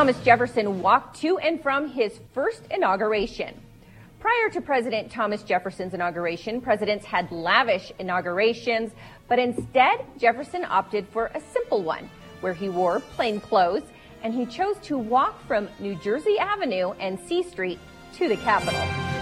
Thomas Jefferson walked to and from his first inauguration. Prior to President Thomas Jefferson's inauguration, presidents had lavish inaugurations, but instead, Jefferson opted for a simple one, where he wore plain clothes, and he chose to walk from New Jersey Avenue and C Street to the Capitol.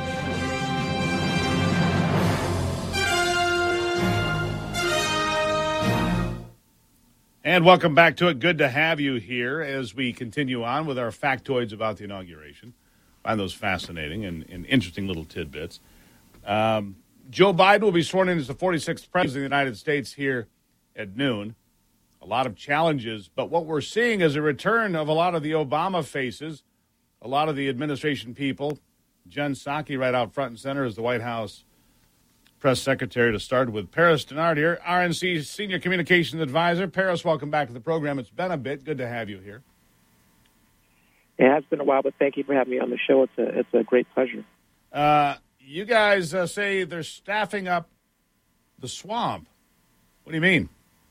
And welcome back to it. Good to have you here as we continue on with our factoids about the inauguration. I find those fascinating and interesting little tidbits. Joe Biden will be sworn in as the 46th president of the United States here at noon. A lot of challenges, but what we're seeing is a return of a lot of the Obama faces, a lot of the administration people. Jen Psaki right out front and center as the White House press secretary to start with. Paris Dennard here, RNC Senior Communications Advisor. Paris, welcome back to the program. It's been a bit. Good to have you here. It has been a while, but thank you for having me on the show. It's a great pleasure. You guys say they're staffing up the swamp. What do you mean?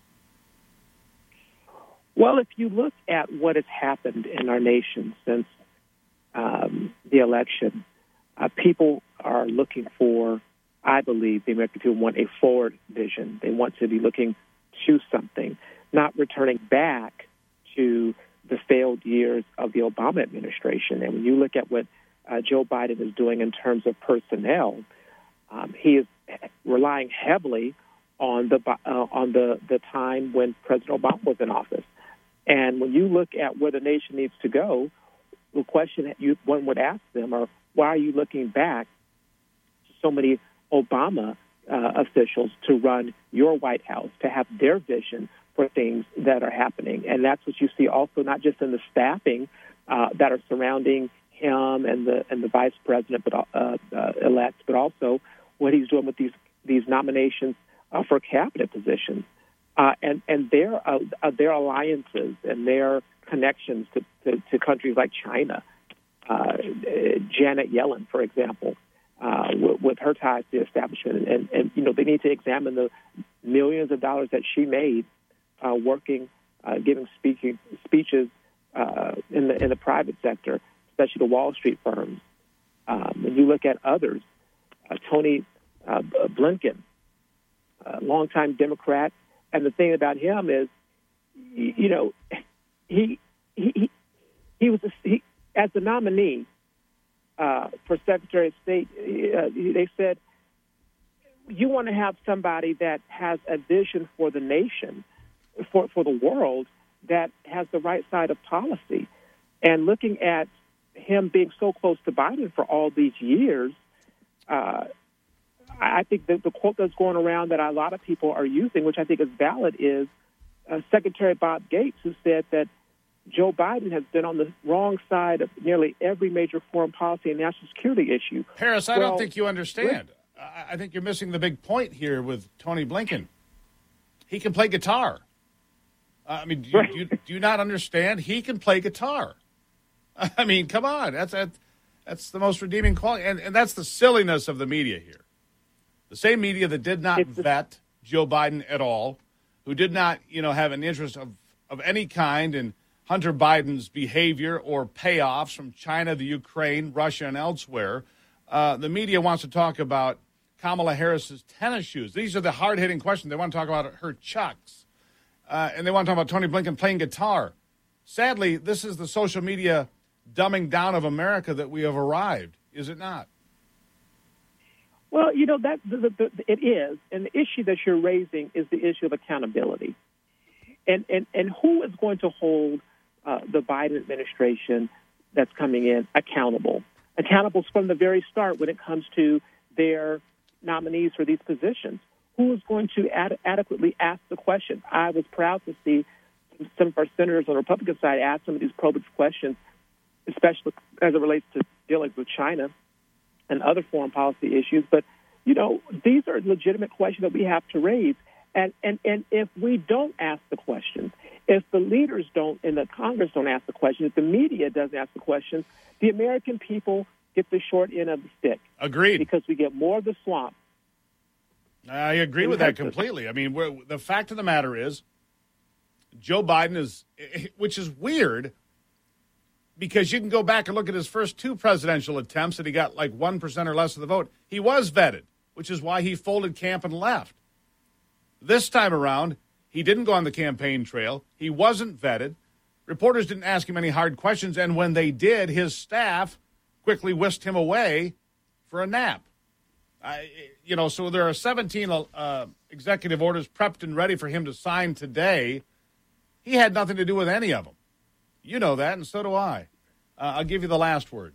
Well, if you look at what has happened in our nation since the election, people are looking for, I believe, the American people want a forward vision. They want to be looking to something, not returning back to the failed years of the Obama administration. And when you look at what Joe Biden is doing in terms of personnel, he is relying heavily on the time when President Obama was in office. And when you look at where the nation needs to go, the question that one would ask them are, why are you looking back to so many Obama officials to run your White House, to have their vision for things that are happening? And that's what you see also, not just in the staffing that are surrounding him and the vice president elect, but also what he's doing with these nominations for cabinet positions. And their alliances and their connections to countries like China. Janet Yellen, for example, with her ties to the establishment. And they need to examine the millions of dollars that she made working, giving speeches in the private sector, especially the Wall Street firms. When you look at others, Tony Blinken, a longtime Democrat, and the thing about him is, he was as the nominee for Secretary of State. They said, you want to have somebody that has a vision for the nation, for the world, that has the right side of policy. And looking at him being so close to Biden for all these years, I think the quote that's going around that a lot of people are using, which I think is valid, is Secretary Bob Gates, who said that Joe Biden has been on the wrong side of nearly every major foreign policy and national security issue. Harris, I don't think you understand. I think you're missing the big point here with Tony Blinken. He can play guitar. Do you not understand? He can play guitar. I mean, come on. That's the most redeeming quality. And that's the silliness of the media here. The same media that did not vet Joe Biden at all, who did not, have an interest of any kind in Hunter Biden's behavior or payoffs from China, the Ukraine, Russia, and elsewhere. The media wants to talk about Kamala Harris's tennis shoes. These are the hard-hitting questions. They want to talk about her Chucks. And they want to talk about Tony Blinken playing guitar. Sadly, this is the social media dumbing down of America that we have arrived, is it not? Well, it is. And the issue that you're raising is the issue of accountability. And who is going to hold the Biden administration that's coming in accountable? Accountable from the very start when it comes to their nominees for these positions. Who is going to adequately ask the question? I was proud to see some of our senators on the Republican side ask some of these probative questions, especially as it relates to dealings with China and other foreign policy issues. But, these are legitimate questions that we have to raise. And if we don't ask the questions, if the leaders don't and the Congress don't ask the questions, if the media doesn't ask the questions, the American people get the short end of the stick. Agreed. Because we get more of the swamp. I agree with that completely. I mean, the fact of the matter is, Joe Biden is, which is weird, because you can go back and look at his first two presidential attempts that he got like 1% or less of the vote. He was vetted, which is why he folded camp and left. This time around, he didn't go on the campaign trail. He wasn't vetted. Reporters didn't ask him any hard questions, and when they did, his staff quickly whisked him away for a nap. So there are 17 executive orders prepped and ready for him to sign today. He had nothing to do with any of them. You know that, and so do I. I'll give you the last word.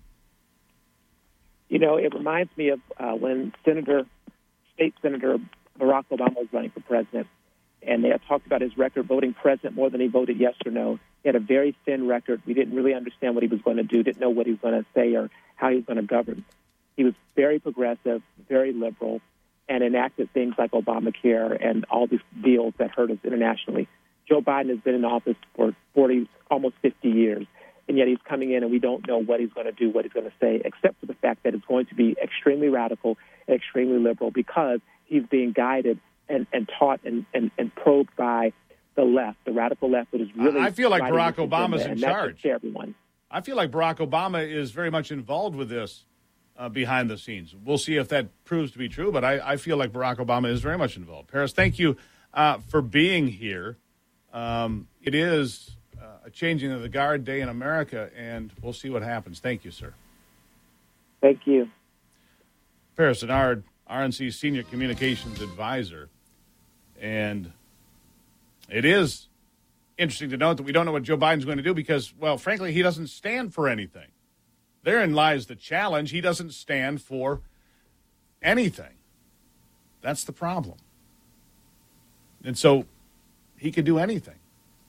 It reminds me of when State Senator Barack Obama was running for president, and they had talked about his record voting president more than he voted yes or no. He had a very thin record. We didn't really understand what he was going to do, didn't know what he was going to say or how he was going to govern. He was very progressive, very liberal, and enacted things like Obamacare and all these deals that hurt us internationally. Joe Biden has been in office for 40, almost 50 years, and yet he's coming in and we don't know what he's going to do, what he's going to say, except for the fact that it's going to be extremely radical and extremely liberal because he's being guided and taught and probed by the left, the radical left that is really... I feel like Barack Obama's in charge. To everyone. I feel like Barack Obama is very much involved with this behind the scenes. We'll see if that proves to be true, but I feel like Barack Obama is very much involved. Paris, thank you for being here. It is a changing of the guard day in America, and we'll see what happens. Thank you, sir. Thank you. Paris Dennard, RNC Senior Communications Advisor. And it is interesting to note that we don't know what Joe Biden's going to do because, well, frankly, he doesn't stand for anything. Therein lies the challenge. He doesn't stand for anything. That's the problem. And so he could do anything.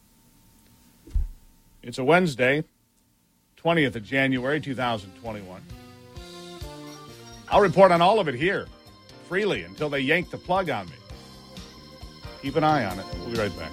It's a Wednesday, 20th of January, 2021. I'll report on all of it here freely until they yank the plug on me. Keep an eye on it. We'll be right back.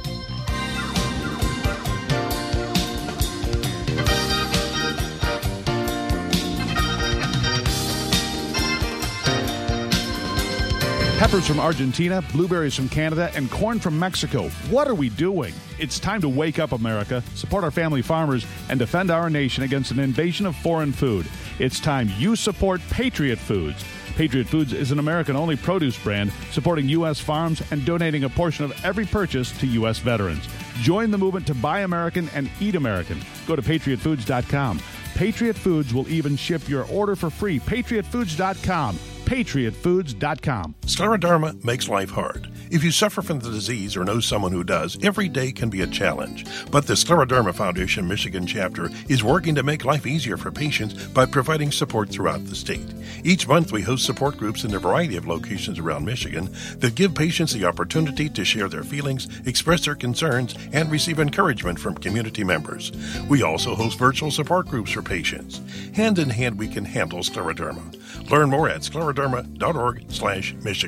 Peppers from Argentina, blueberries from Canada, and corn from Mexico. What are we doing? It's time to wake up, America, support our family farmers, and defend our nation against an invasion of foreign food. It's time you support Patriot Foods. Patriot Foods is an American-only produce brand supporting U.S. farms and donating a portion of every purchase to U.S. veterans. Join the movement to buy American and eat American. Go to patriotfoods.com. Patriot Foods will even ship your order for free. patriotfoods.com. patriotfoods.com. Scleroderma makes life hard. If you suffer from the disease or know someone who does, every day can be a challenge. But the Scleroderma Foundation Michigan chapter is working to make life easier for patients by providing support throughout the state. Each month we host support groups in a variety of locations around Michigan that give patients the opportunity to share their feelings, express their concerns, and receive encouragement from community members. We also host virtual support groups for patients. Hand in hand we can handle scleroderma. Learn more at scleroderma.org/Michigan.